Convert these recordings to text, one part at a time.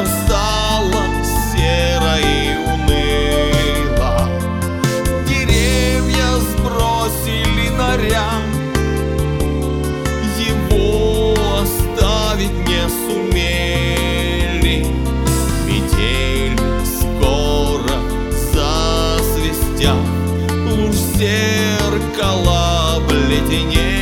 Небо стало серо и уныло, деревья сбросили наряд, его оставить не сумели. Метель скоро засвистят, луж зеркала обледенели.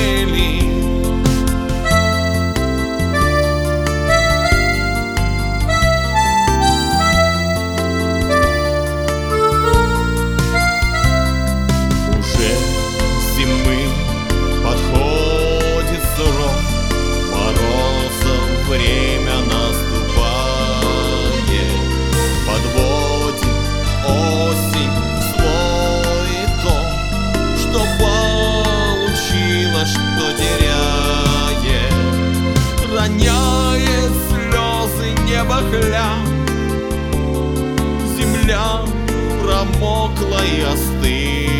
Подходит срок морозов, время наступает, подводит осень свой итог, что получила, что теряет, роняет слезы небо хляб, земля промокла и остыла.